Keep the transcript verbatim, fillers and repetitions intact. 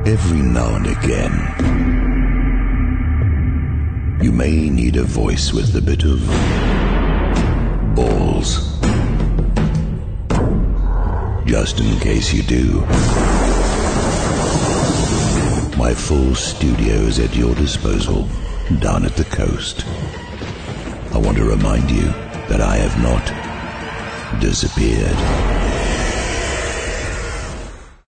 Every now and again, you may need a voice with a bit of balls. Just in case you do, my full studio is at your disposal down at the coast. I want to remind you that I have not disappeared.